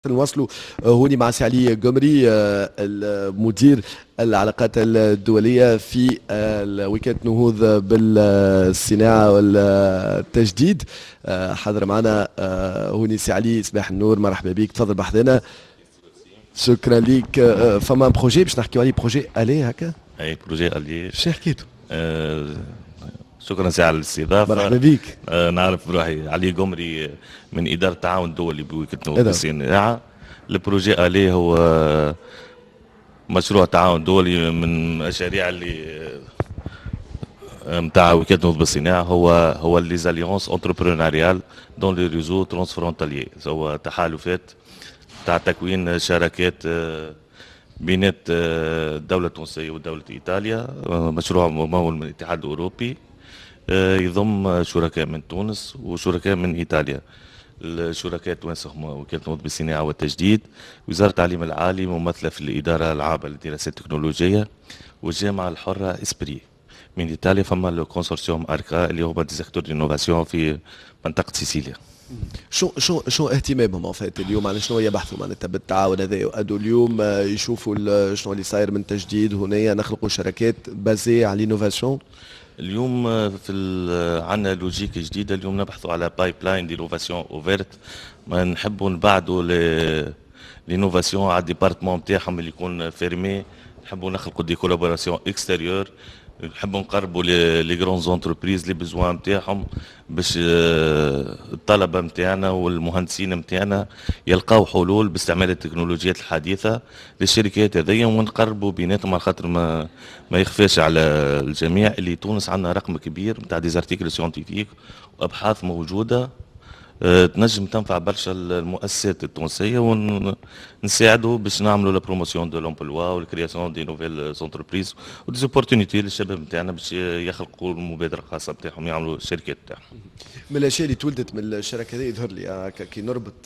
نواصلوا هوني مع سي علي قمري المدير العلاقات الدولية في وكالة نهوض بالصناعة والتجديد. حاضر معنا هوني سي علي، صباح النور، مرحبا بك، تفضل بحذنا. شكرا ليك. فما بروجي باش نحكيو عليه، بروجي الي هكا. اي بروجي الي. شنو حكيتو؟ شكرا سي على الاستضافه. مرحبا بك. نعرف روحي علي قمري من اداره التعاون الدولي بوكاله نهوض بالصناعه. البروجي الي هو مشروع تعاون دولي من المشاريع اللي نتاع وكاله نهوض بالصناعه. هو لي زاليونس انتربرونيريال دون لي ريزو ترانسفرونتاليي، هو تحالفات تاع تكوين شراكات بينات الدولة التونسية ودولة إيطاليا. مشروع ممول من الاتحاد الأوروبي، يضم شركاء من تونس وشركاء من إيطاليا. الشركاء التوانسة هم وكالة نهوض بالصناعة والتجديد، وزارة التعليم العالي ممثلة في الإدارة العامة للدراسات التكنولوجية، والجامعة الحرة إسبري. من إيطاليا فما الكونسورسيوم أركا اللي هما دي سيكتور دينوفاسيون في منطقة سيسيليا. شو اهتمامهم فات اليوم؟ على شنو يبحثوا معناتها بالتعاون هذا؟ وادوا اليوم يشوفوا شنو اللي صاير من تجديد هنا، نخلقوا شركات بازي على الانوفاسيون. اليوم عندنا لوجيك جديده. اليوم نبحثوا على بايب لاين دينوفاسيون اوفيرت، ما نحبوا نبعدوا لينوفاسيون على الديبارتمون نتاعهم اللي يكون فيرمي. نحبوا نخلقوا دي كولابوراسيون اكستيريور، نحبوا نقربوا لي غران زونتربريز لي بيزوان نتاعهم، باش الطلبه نتاعنا والمهندسين نتاعنا يلقاو حلول باستعمال التكنولوجيات الحديثه للشركات هذيا، ونقربوا بيناتهم، على خاطر ما يخفاش على الجميع اللي تونس عندنا رقم كبير نتاع ديزارتيكل سيونتيفيك وابحاث موجوده تنجم تنفع برشا المؤسسات التونسيه، ونساعدوا باش نعملوا لا بروموسيون دو لومبلوا والكرياسيون دي نوفيل زونتربريز ودي اوبورتونيتي للشباب نتاعنا باش يخلقوا المبادره الخاصه نتاعهم، يعملوا الشركات نتاعهم. من الاشياء اللي تولدت من الشركه هذه يظهر لي كي نربط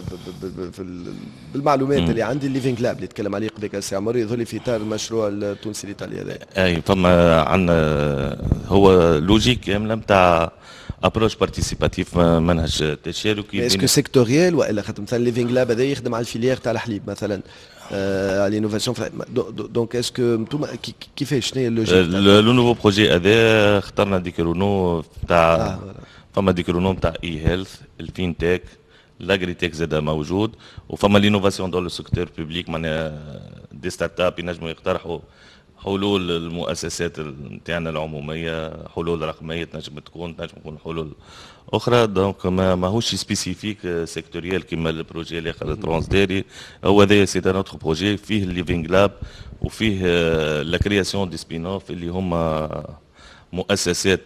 بالمعلومات اللي عندي الليفينغ لاب اللي تكلم عليه قبل كاس عمر، يظهر لي في اطار المشروع التونسي الايطالي هذا. اي فما عندنا هو لوجيك كامله نتاع ابروش بارتيسيباتيف، منهج تشاركي. اسكو سيكتوريال والا خاطر مثلا ليفينغ لاب هذا يخدم على الفيليير تاع الحليب مثلا، على الانوفاسيون دونك اسكو انتم كيفاش شنو هي اللوجيك؟ لو نوفو بروجي هذا اخترنا ديكرونو تاع فما ديكرونو تاع اي هيلث، الفينتك، لاغريتك زاد موجود، وفما لينوفاسيون دون لو سيكتور بوبليك، معناها دي ستارت اب ينجموا يقترحوا حلول المؤسسات نتاعنا العموميه، حلول رقميه تنجم تكون حلول اخرى. دونك ماهوش سبيسيفيك سيكتوريال كيما البروجي اللي اخر ترانسديري. هو هذا سي ان اوتر بروجي فيه الليفينغ لاب وفيه لا كرياسيون دي سبين اوف اللي هما مؤسسات.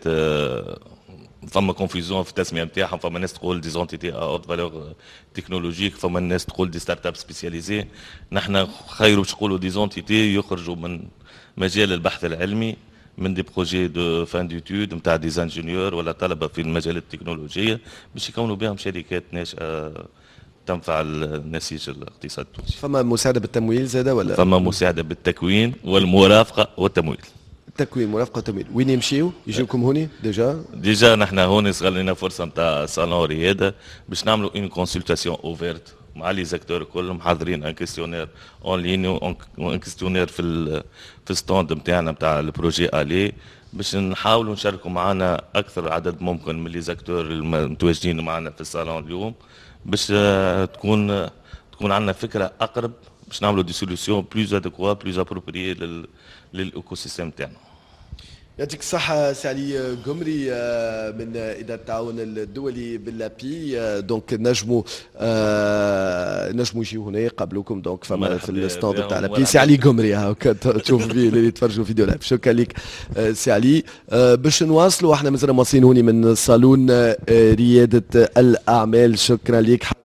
فما كونفيزيون في التسميه نتاعهم، فما ناس تقول دي زونتيتي اوت فالور تكنولوجيك، فما الناس تقول دي ستارت اب سبيسياليزي. نحن خير باش نقولوا دي زونتيتي يخرجوا من مجال البحث العلمي، من دي بروجي دو فان ديتود نتاع دي انجينيور ولا طلبه في المجالات التكنولوجيه، باش يكونوا بهم شركات ناشئه تنفع النسيج الاقتصادي التونسي. فما مساعده بالتمويل زاده ولا؟ فما مساعده بالتكوين والمرافقه والتمويل. التكوين، مرافقه وتمويل. وين يمشيو؟ يجيوكم هوني ديجا نحن هوني صغر لنا فرصه نتاع صالون رياده باش نعملوا اون كونسلتاسيون اوفيرت مع لي زاكتور كلهم حاضرين، ان كيستيونير اون لين وان كيستيونير في الستاند نتاعنا نتاع البروجي الي، باش نحاولوا نشاركوا معنا اكثر عدد ممكن من لي زاكتور المتواجدين معنا في الصالون اليوم، باش تكون عندنا فكره اقرب باش نعملوا دي سوليسيون بلوز ادكوا بلوز ابروبريي للايكو سيستيم تاعنا. يعطيك الصحة سي علي قمري من إدارة التعاون الدولي باللابي. دونك نجموا يجيو هنا يقابلوكم دونك فما في الستاند تاع لابي. سي علي قمري هاكا تشوف فيه اللي يتفرجوا فيديو لايف. شكرا لك سي علي. باش نواصلوا احنا مازلنا مواصلين هوني من صالون ريادة الأعمال. شكرا لك.